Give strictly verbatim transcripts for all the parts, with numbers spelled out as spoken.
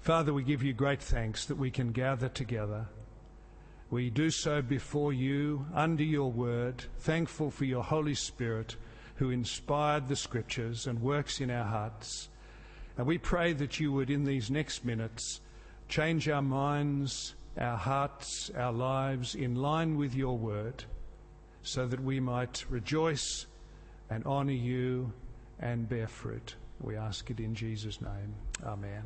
Father, we give you great thanks that we can gather together. We do so before you, under your word, thankful for your Holy Spirit who inspired the Scriptures and works in our hearts. And we pray that you would, in these next minutes, change our minds, our hearts, our lives in line with your word, so that we might rejoice and honour you and bear fruit. We ask it in Jesus' name. Amen.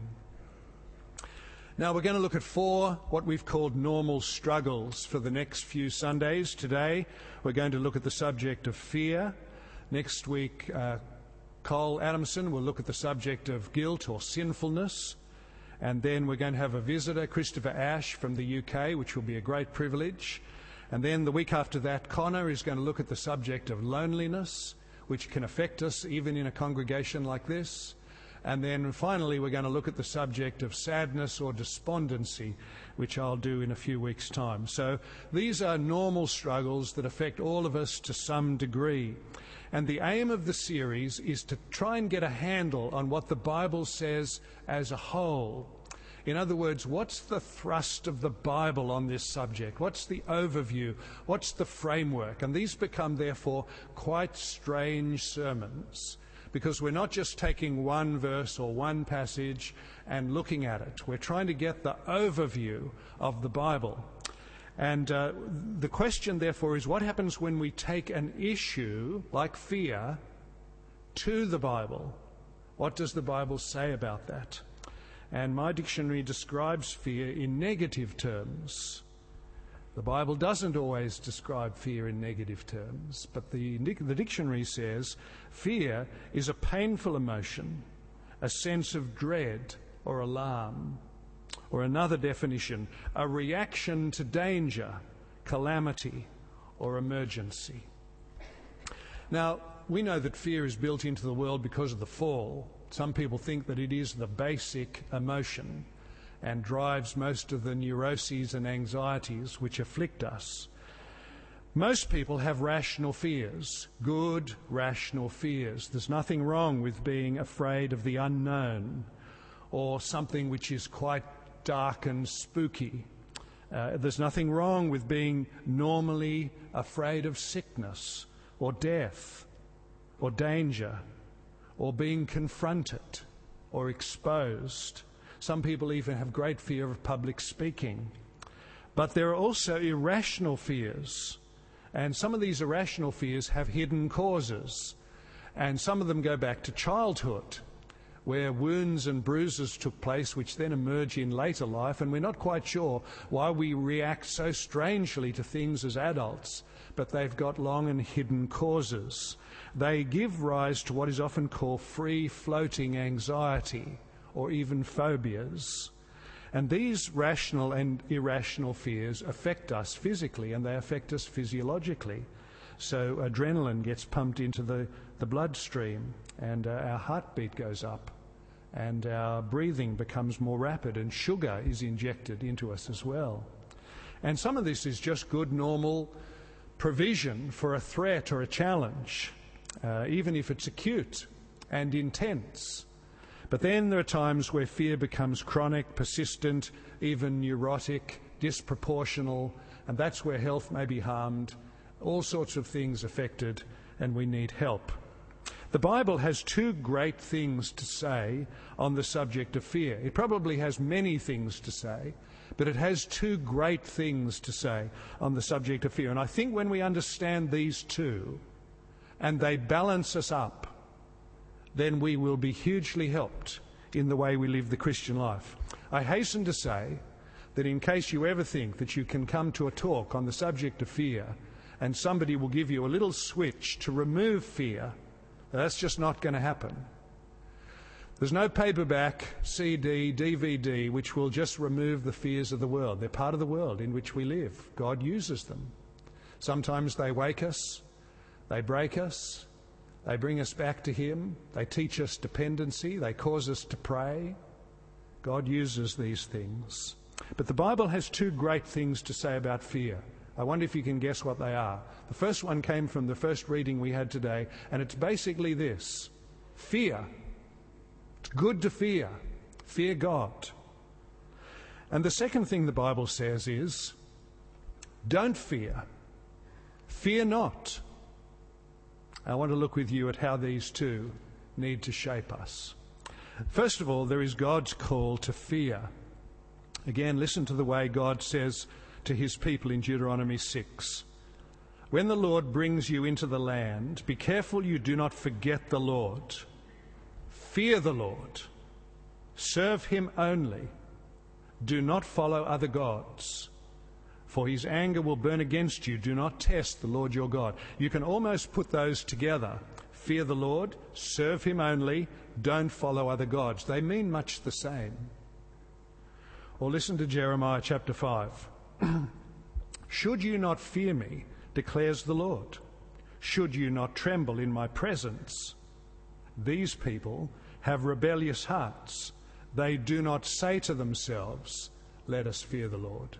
Now we're going to look at four what we've called normal struggles for the next few Sundays. Today we're going to look at the subject of fear. Next week uh, Cole Adamson will look at the subject of guilt or sinfulness. And then we're going to have a visitor, Christopher Ash from the U K, which will be a great privilege. And then the week after that, Connor is going to look at the subject of loneliness, which can affect us even in a congregation like this. And then finally, we're going to look at the subject of sadness or despondency, which I'll do in a few weeks' time. So these are normal struggles that affect all of us to some degree. And the aim of the series is to try and get a handle on what the Bible says as a whole. In other words, what's the thrust of the Bible on this subject? What's the overview? What's the framework? And these become, therefore, quite strange sermons, because we're not just taking one verse or one passage and looking at it. We're trying to get the overview of the Bible. And uh, the question, therefore, is what happens when we take an issue like fear to the Bible? What does the Bible say about that? And my dictionary describes fear in negative terms. The Bible doesn't always describe fear in negative terms, but the, the dictionary says fear is a painful emotion, a sense of dread or alarm. Or another definition, a reaction to danger, calamity, or emergency. Now, we know that fear is built into the world because of the fall. Some people think that it is the basic emotion and drives most of the neuroses and anxieties which afflict us. Most people have rational fears, good rational fears. There's nothing wrong with being afraid of the unknown or something which is quite dark and spooky. Uh, there's nothing wrong with being normally afraid of sickness or death or danger or being confronted or exposed. Some people even have great fear of public speaking. But there are also irrational fears, and some of these irrational fears have hidden causes, and some of them go back to childhood, where wounds and bruises took place which then emerge in later life, and we're not quite sure why we react so strangely to things as adults, but they've got long and hidden causes. They give rise to what is often called free-floating anxiety, or even phobias. And these rational and irrational fears affect us physically, and they affect us physiologically. So adrenaline gets pumped into the, the bloodstream, and uh, our heartbeat goes up, and our breathing becomes more rapid, and sugar is injected into us as well. And some of this is just good, normal provision for a threat or a challenge, uh, even if it's acute and intense. But then there are times where fear becomes chronic, persistent, even neurotic, disproportional, and that's where health may be harmed, all sorts of things affected, and we need help. The Bible has two great things to say on the subject of fear. It probably has many things to say, but it has two great things to say on the subject of fear. And I think when we understand these two, and they balance us up, then we will be hugely helped in the way we live the Christian life. I hasten to say that in case you ever think that you can come to a talk on the subject of fear and somebody will give you a little switch to remove fear, that's just not going to happen. There's no paperback, C D, D V D which will just remove the fears of the world. They're part of the world in which we live. God uses them. Sometimes they wake us, they break us, they bring us back to Him. They teach us dependency. They cause us to pray. God uses these things. But the Bible has two great things to say about fear. I wonder if you can guess what they are. The first one came from the first reading we had today, and it's basically this. Fear. It's good to fear. Fear God. And the second thing the Bible says is, don't fear. Fear not. I want to look with you at how these two need to shape us. First of all, there is God's call to fear. Again, listen to the way God says to his people in Deuteronomy six. When the Lord brings you into the land, be careful you do not forget the Lord. Fear the Lord. Serve him only. Do not follow other gods, for his anger will burn against you. Do not test the Lord your God. You can almost put those together. Fear the Lord, serve him only, don't follow other gods. They mean much the same. Or listen to Jeremiah chapter five. Should you not fear me, declares the Lord? Should you not tremble in my presence? These people have rebellious hearts. They do not say to themselves, let us fear the Lord.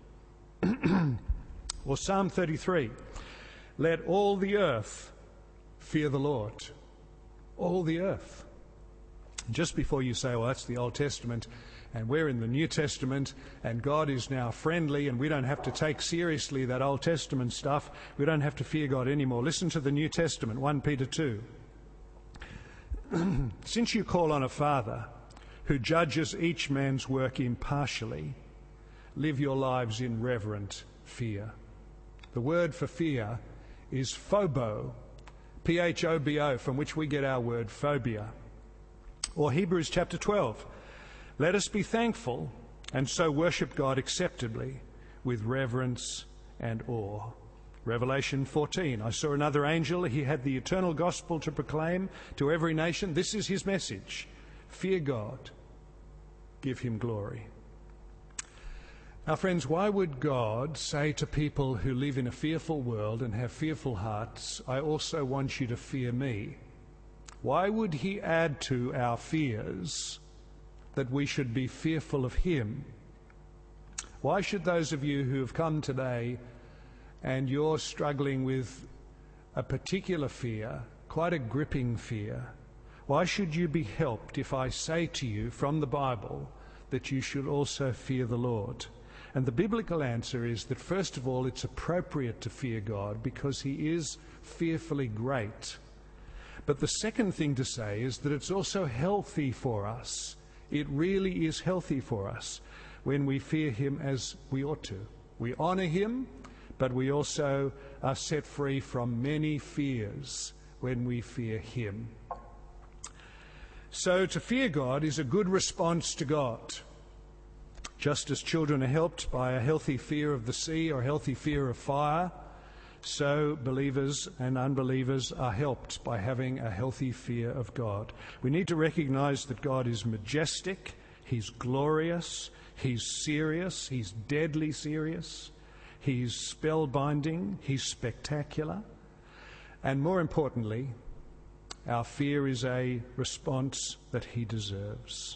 Or Psalm thirty-three, let all the earth fear the Lord. All the earth. Just before you say, well, that's the Old Testament, and we're in the New Testament, and God is now friendly, and we don't have to take seriously that Old Testament stuff. We don't have to fear God anymore. Listen to the New Testament, First Peter two. Since you call on a Father who judges each man's work impartially, live your lives in reverent fear. The word for fear is phobo, P H O B O, from which we get our word phobia. Or Hebrews chapter twelve. Let us be thankful and so worship God acceptably with reverence and awe. Revelation fourteen. I saw another angel. He had the eternal gospel to proclaim to every nation. This is his message. Fear God. Give him glory. Now, friends, why would God say to people who live in a fearful world and have fearful hearts, I also want you to fear me? Why would he add to our fears that we should be fearful of him? Why should those of you who have come today and you're struggling with a particular fear, quite a gripping fear, why should you be helped if I say to you from the Bible that you should also fear the Lord? And the biblical answer is that, first of all, it's appropriate to fear God because he is fearfully great. But the second thing to say is that it's also healthy for us. It really is healthy for us when we fear him as we ought to. We honor him, but we also are set free from many fears when we fear him. So to fear God is a good response to God. Just as children are helped by a healthy fear of the sea or a healthy fear of fire, so believers and unbelievers are helped by having a healthy fear of God. We need to recognize that God is majestic, he's glorious, he's serious, he's deadly serious, he's spellbinding, he's spectacular, and more importantly, our fear is a response that he deserves.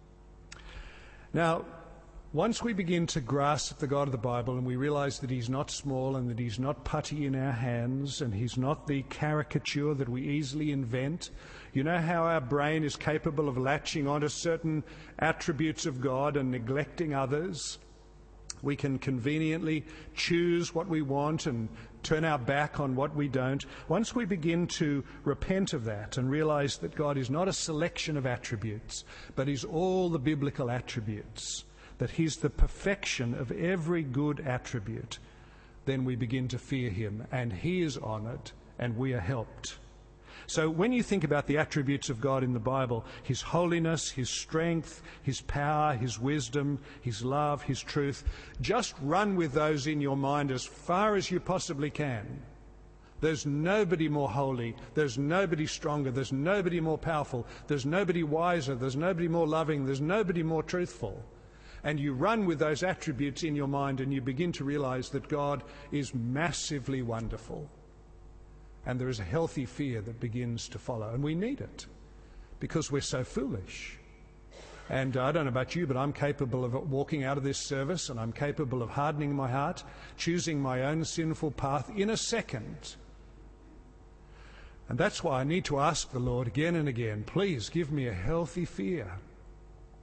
Now, once we begin to grasp the God of the Bible and we realize that he's not small and that he's not putty in our hands and he's not the caricature that we easily invent, you know how our brain is capable of latching onto certain attributes of God and neglecting others? We can conveniently choose what we want and turn our back on what we don't. Once we begin to repent of that and realize that God is not a selection of attributes, but is all the biblical attributes, that he's the perfection of every good attribute, then we begin to fear him, and he is honored, and we are helped. So when you think about the attributes of God in the Bible, his holiness, his strength, his power, his wisdom, his love, his truth, just run with those in your mind as far as you possibly can. There's nobody more holy, there's nobody stronger, there's nobody more powerful, there's nobody wiser, there's nobody more loving, there's nobody more truthful. And you run with those attributes in your mind and you begin to realize that God is massively wonderful. And there is a healthy fear that begins to follow. And we need it because we're so foolish. And I don't know about you, but I'm capable of walking out of this service and I'm capable of hardening my heart, choosing my own sinful path in a second. And that's why I need to ask the Lord again and again, please give me a healthy fear.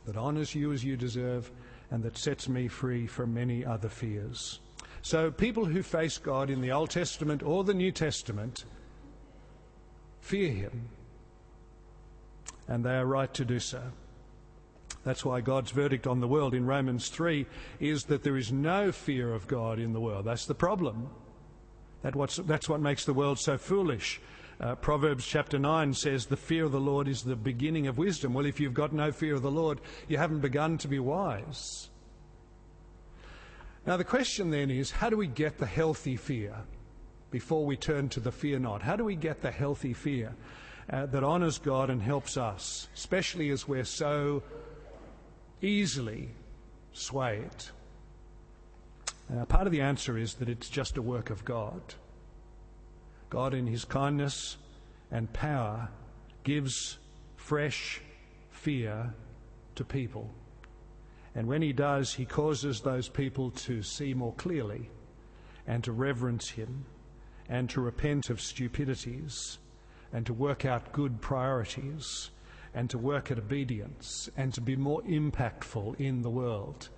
that honours you as you deserve, and that sets me free from many other fears. So people who face God in the Old Testament or the New Testament fear him, and they are right to do so. That's why God's verdict on the world in Romans three is that there is no fear of God in the world. That's the problem. That what's, that's what makes the world so foolish. Uh, Proverbs chapter nine says the fear of the Lord is the beginning of wisdom. Well, if you've got no fear of the Lord, you haven't begun to be wise. Now the question then is, how do we get the healthy fear before we turn to the fear not? How do we get the healthy fear uh, that honours God and helps us, especially as we're so easily swayed? Uh, part of the answer is that it's just a work of God. God in his kindness and power gives fresh fear to people. And when he does, he causes those people to see more clearly and to reverence him and to repent of stupidities and to work out good priorities and to work at obedience and to be more impactful in the world.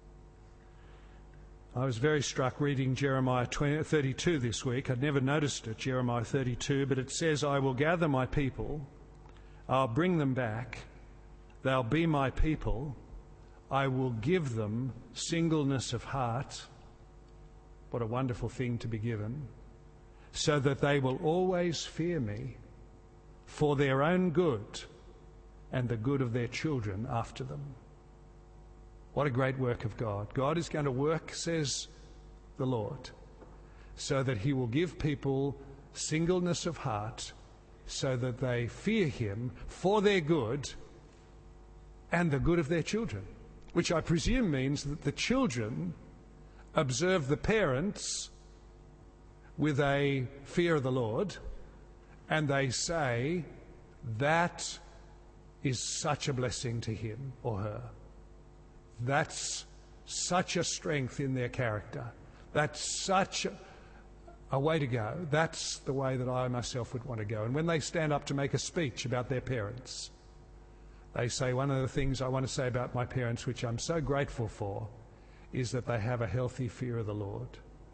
I was very struck reading Jeremiah thirty-two this week. I'd never noticed it, Jeremiah thirty-two, but it says, I will gather my people, I'll bring them back, they'll be my people, I will give them singleness of heart. What a wonderful thing to be given. So that they will always fear me for their own good and the good of their children after them. What a great work of God. God is going to work, says the Lord, so that he will give people singleness of heart so that they fear him for their good and the good of their children. Which I presume means that the children observe the parents with a fear of the Lord, and they say, that is such a blessing to him or her. That's such a strength in their character. That's such a, a way to go. That's the way that I myself would want to go. And when they stand up to make a speech about their parents, they say, one of the things I want to say about my parents, which I'm so grateful for, is that they have a healthy fear of the Lord.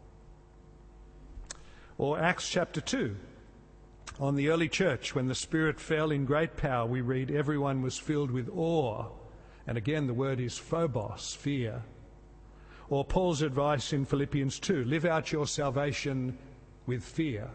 Or Acts chapter two. On the early church, when the Spirit fell in great power, we read, everyone was filled with awe. And again, the word is phobos, fear. Or Paul's advice in Philippians two, live out your salvation with fear.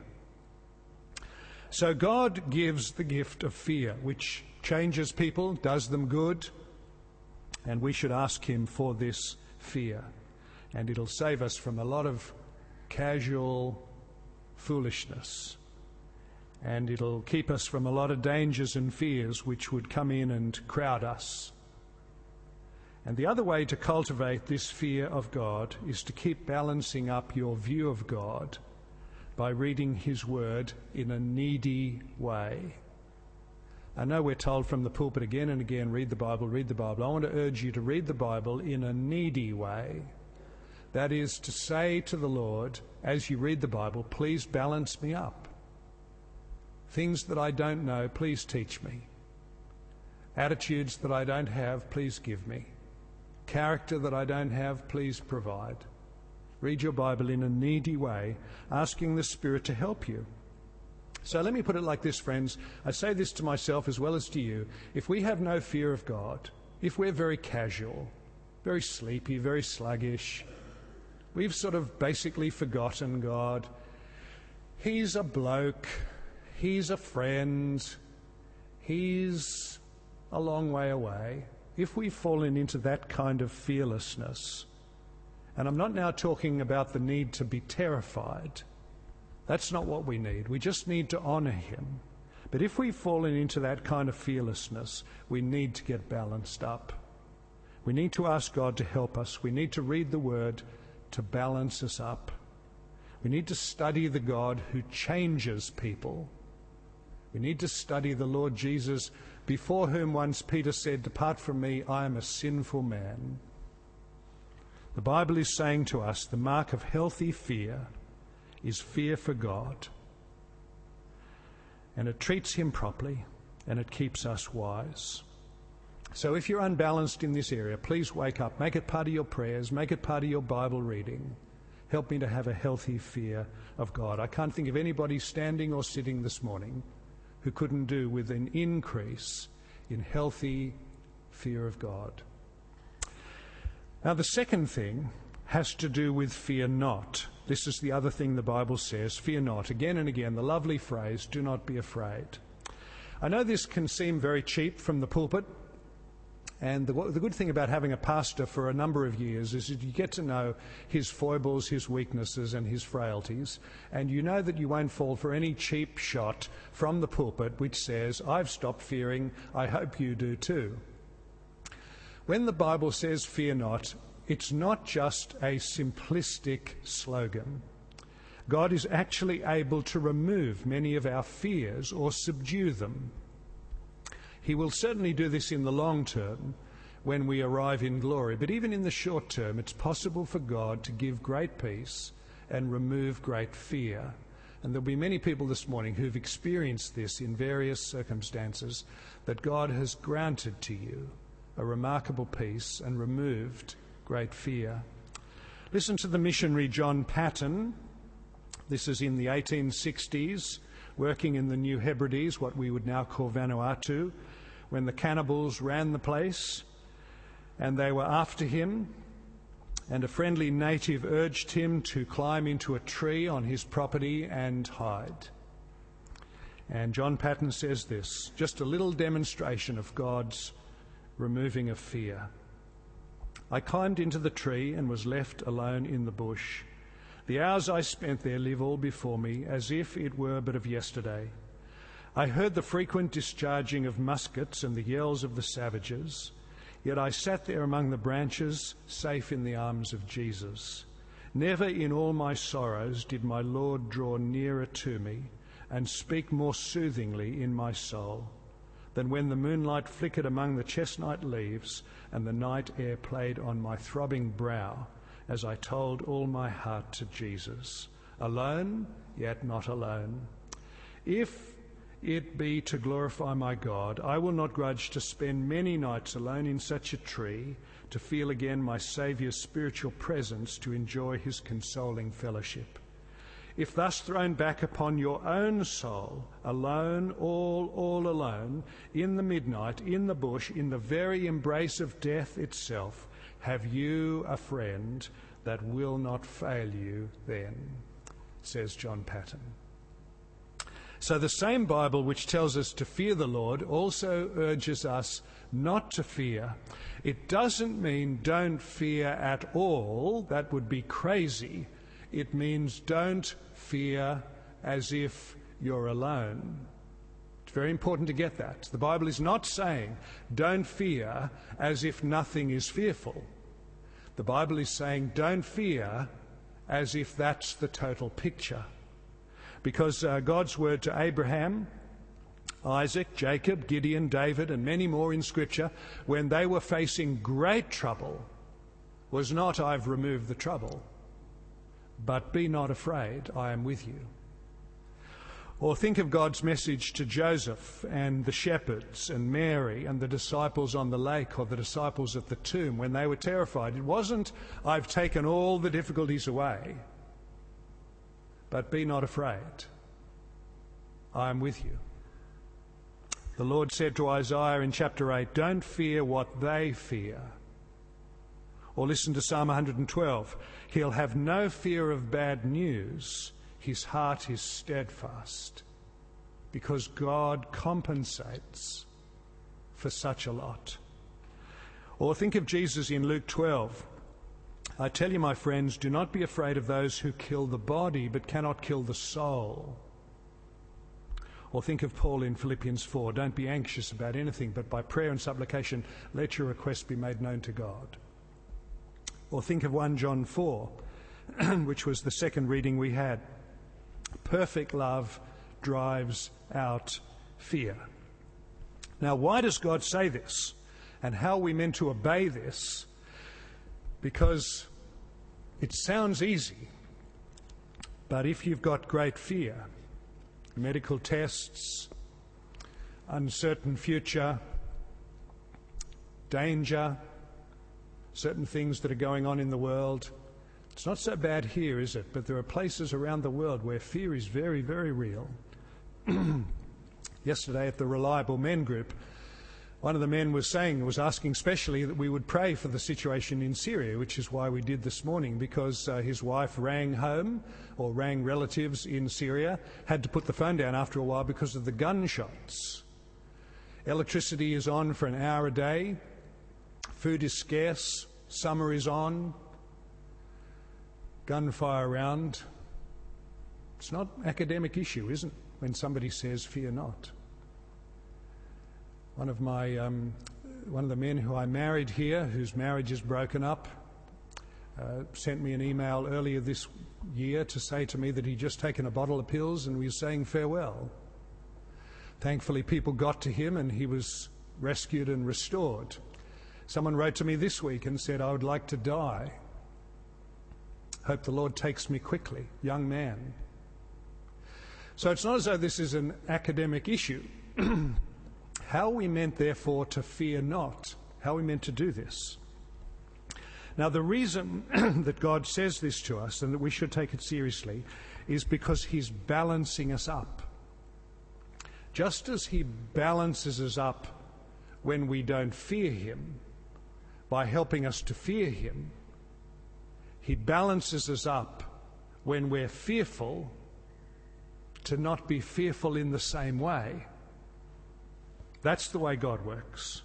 So God gives the gift of fear, which changes people, does them good, and we should ask him for this fear. And it'll save us from a lot of casual foolishness. And it'll keep us from a lot of dangers and fears which would come in and crowd us. And the other way to cultivate this fear of God is to keep balancing up your view of God by reading his word in a needy way. I know we're told from the pulpit again and again, read the Bible, read the Bible. I want to urge you to read the Bible in a needy way. That is to say to the Lord, as you read the Bible, please balance me up. Things that I don't know, please teach me. Attitudes that I don't have, please give me. Character that I don't have, please provide. Read your Bible in a needy way, asking the Spirit to help you. So let me put it like this, friends. I say this to myself as well as to you. If we have no fear of God, if we're very casual, very sleepy, very sluggish, we've sort of basically forgotten God. He's a bloke. He's a friend. He's a long way away. If we've fallen into that kind of fearlessness, and I'm not now talking about the need to be terrified. That's not what we need. We just need to honour him. But if we've fallen into that kind of fearlessness, we need to get balanced up. We need to ask God to help us. We need to read the Word to balance us up. We need to study the God who changes people. We need to study the Lord Jesus, before whom once Peter said, depart from me, I am a sinful man. The Bible is saying to us the mark of healthy fear is fear for God. And it treats him properly, and it keeps us wise. So if you're unbalanced in this area, please wake up. Make it part of your prayers. Make it part of your Bible reading. Help me to have a healthy fear of God. I can't think of anybody standing or sitting this morning who couldn't do with an increase in healthy fear of God. Now, the second thing has to do with fear not. This is the other thing the Bible says, fear not. Again and again, the lovely phrase, do not be afraid. I know this can seem very cheap from the pulpit, and the, the good thing about having a pastor for a number of years is that you get to know his foibles, his weaknesses and his frailties, and you know that you won't fall for any cheap shot from the pulpit which says, I've stopped fearing, I hope you do too. When the Bible says fear not, it's not just a simplistic slogan. God is actually able to remove many of our fears or subdue them. He will certainly do this in the long term when we arrive in glory, but even in the short term, it's possible for God to give great peace and remove great fear. And there'll be many people this morning who've experienced this in various circumstances, that God has granted to you a remarkable peace and removed great fear. Listen to the missionary John Paton. This is in the eighteen sixties, working in the New Hebrides, what we would now call Vanuatu, when the cannibals ran the place, and they were after him, and a friendly native urged him to climb into a tree on his property and hide. And John Paton says this, just a little demonstration of God's removing of fear. I climbed into the tree and was left alone in the bush. The hours I spent there live all before me, as if it were but of yesterday. I heard the frequent discharging of muskets and the yells of the savages, yet I sat there among the branches, safe in the arms of Jesus. Never in all my sorrows did my Lord draw nearer to me and speak more soothingly in my soul than when the moonlight flickered among the chestnut leaves and the night air played on my throbbing brow as I told all my heart to Jesus, alone, yet not alone. If it be to glorify my God, I will not grudge to spend many nights alone in such a tree, to feel again my Saviour's spiritual presence, to enjoy his consoling fellowship. If thus thrown back upon your own soul, alone, all, all alone, in the midnight, in the bush, in the very embrace of death itself, have you a friend that will not fail you then, says John Paton. So the same Bible which tells us to fear the Lord also urges us not to fear. It doesn't mean don't fear at all. That would be crazy. It means don't fear as if you're alone. It's very important to get that. The Bible is not saying don't fear as if nothing is fearful. The Bible is saying don't fear as if that's the total picture. Because uh, God's word to Abraham, Isaac, Jacob, Gideon, David, and many more in Scripture, when they were facing great trouble, was not, I've removed the trouble, but be not afraid, I am with you. Or think of God's message to Joseph and the shepherds and Mary and the disciples on the lake, or the disciples at the tomb when they were terrified. It wasn't, I've taken all the difficulties away, but be not afraid, I am with you. The Lord said to Isaiah in chapter eight, don't fear what they fear. Or listen to Psalm one hundred twelve. He'll have no fear of bad news. His heart is steadfast, because God compensates for such a lot. Or think of Jesus in Luke twelve. I tell you, my friends, do not be afraid of those who kill the body but cannot kill the soul. Or think of Paul in Philippians four. Don't be anxious about anything, but by prayer and supplication let your requests be made known to God. Or think of First John four, which was the second reading we had. Perfect love drives out fear. Now, why does God say this? And how are we meant to obey this? Because it sounds easy, but if you've got great fear, medical tests, uncertain future, danger, certain things that are going on in the world. It's not so bad here, is it? But there are places around the world where fear is very, very real. Yesterday at the Reliable Men group, one of the men was saying, was asking specially that we would pray for the situation in Syria, which is why we did this morning, because uh, his wife rang home, or rang relatives in Syria, had to put the phone down after a while because of the gunshots. Electricity is on for an hour a day. Food is scarce. Summer is on. Gunfire around. It's not an academic issue, isn't it, when somebody says, fear not? One of my, um, one of the men who I married here, whose marriage is broken up, uh, sent me an email earlier this year to say to me that he'd just taken a bottle of pills and we were saying farewell. Thankfully, people got to him and he was rescued and restored. Someone wrote to me this week and said, I would like to die. Hope the Lord takes me quickly. Young man. So it's not as though this is an academic issue. How are we meant, therefore, to fear not? How are we meant to do this? Now, the reason that God says this to us and that we should take it seriously is because he's balancing us up. Just as he balances us up when we don't fear him by helping us to fear him, he balances us up when we're fearful to not be fearful in the same way. That's the way God works.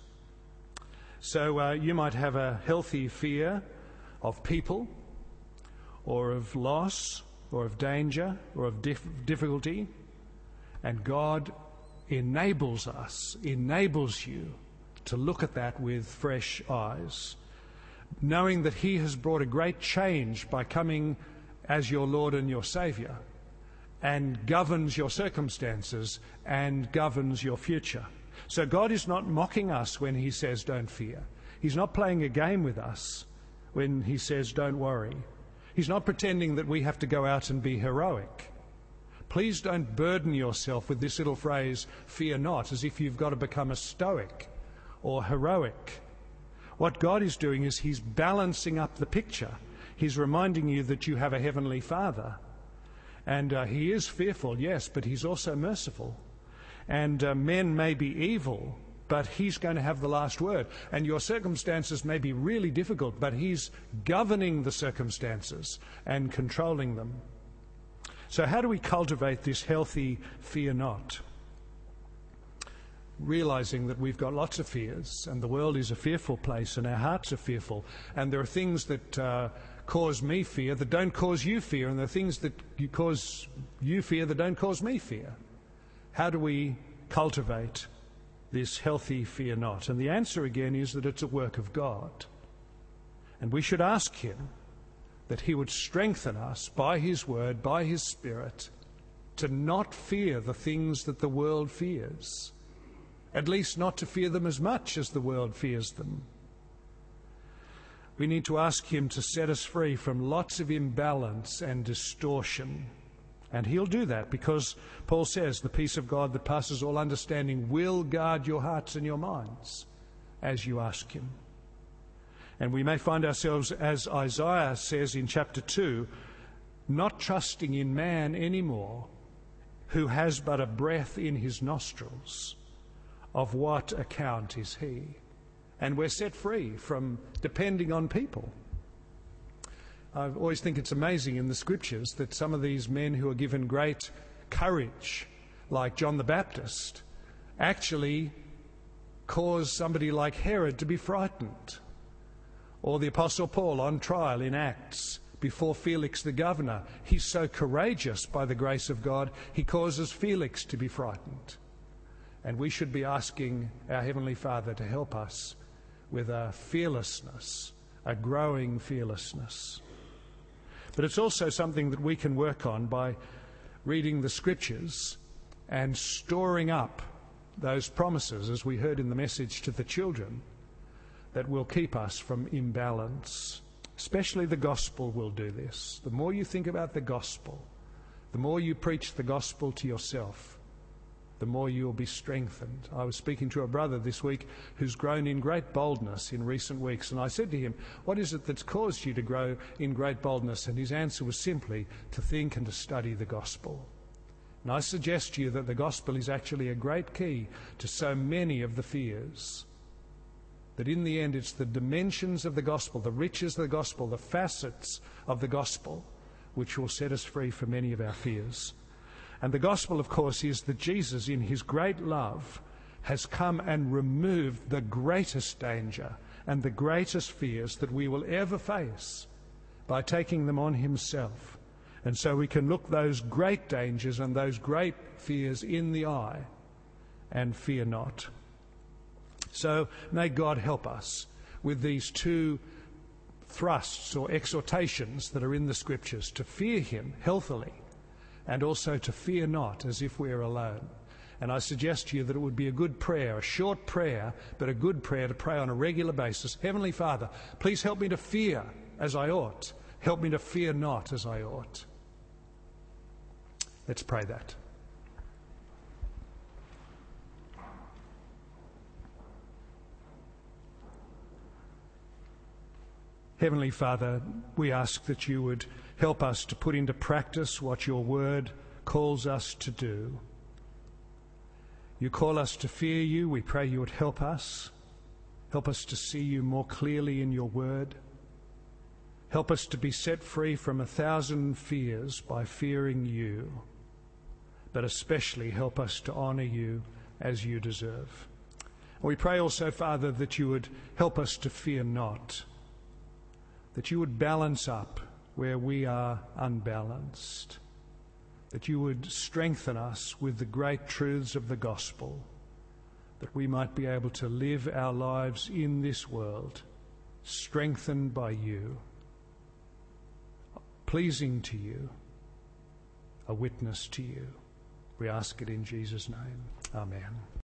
So uh, you might have a healthy fear of people, or of loss, or of danger, or of dif- difficulty, and God enables us, enables you to look at that with fresh eyes, knowing that he has brought a great change by coming as your Lord and your Saviour, and governs your circumstances and governs your future. So God is not mocking us when he says don't fear. He's not playing a game with us when he says don't worry. He's not pretending that we have to go out and be heroic. Please don't burden yourself with this little phrase, fear not, as if you've got to become a stoic or heroic. What God is doing is he's balancing up the picture. He's reminding you that you have a heavenly Father. And uh, he is fearful, yes, but he's also merciful. And uh, men may be evil, but he's going to have the last word. And your circumstances may be really difficult, but he's governing the circumstances and controlling them. So how do we cultivate this healthy fear not? Realizing that we've got lots of fears, and the world is a fearful place, and our hearts are fearful, and there are things that uh, cause me fear that don't cause you fear, and there are things that you cause you fear that don't cause me fear. How do we cultivate this healthy fear not? And the answer again is that it's a work of God. And we should ask him that he would strengthen us by his word, by his Spirit, to not fear the things that the world fears. At least not to fear them as much as the world fears them. We need to ask him to set us free from lots of imbalance and distortion. And he'll do that because Paul says the peace of God that passes all understanding will guard your hearts and your minds as you ask him. And we may find ourselves, as Isaiah says in chapter two, not trusting in man anymore, who has but a breath in his nostrils. Of what account is he? And we're set free from depending on people. I always think it's amazing in the scriptures that some of these men who are given great courage, like John the Baptist, actually cause somebody like Herod to be frightened. Or the Apostle Paul on trial in Acts before Felix the governor. He's so courageous by the grace of God, he causes Felix to be frightened. And we should be asking our Heavenly Father to help us with a fearlessness, a growing fearlessness. But it's also something that we can work on by reading the Scriptures and storing up those promises, as we heard in the message to the children, that will keep us from imbalance. Especially the gospel will do this. The more you think about the gospel, the more you preach the gospel to yourself, the more you will be strengthened. I was speaking to a brother this week who's grown in great boldness in recent weeks, and I said to him, what is it that's caused you to grow in great boldness? And his answer was simply to think and to study the gospel. And I suggest to you that the gospel is actually a great key to so many of the fears. That in the end it's the dimensions of the gospel, the riches of the gospel, the facets of the gospel, which will set us free from many of our fears. And the gospel, of course, is that Jesus, in his great love, has come and removed the greatest danger and the greatest fears that we will ever face by taking them on himself. And so we can look those great dangers and those great fears in the eye and fear not. So may God help us with these two thrusts or exhortations that are in the Scriptures, to fear him healthily and also to fear not as if we are alone. And I suggest to you that it would be a good prayer, a short prayer, but a good prayer to pray on a regular basis. Heavenly Father, please help me to fear as I ought. Help me to fear not as I ought. Let's pray that. Heavenly Father, we ask that you would help us to put into practice what your word calls us to do. You call us to fear you. We pray you would help us. Help us to see you more clearly in your word. Help us to be set free from a thousand fears by fearing you. But especially help us to honour you as you deserve. We pray also, Father, that you would help us to fear not, that you would balance up where we are unbalanced, that you would strengthen us with the great truths of the gospel, that we might be able to live our lives in this world, strengthened by you, pleasing to you, a witness to you. We ask it in Jesus' name. Amen.